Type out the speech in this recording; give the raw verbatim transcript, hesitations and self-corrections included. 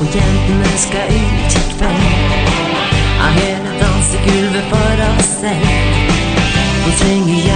og jentene skal ut i kveld. Av hele dansegulvet for oss selv. Nå trenger jeg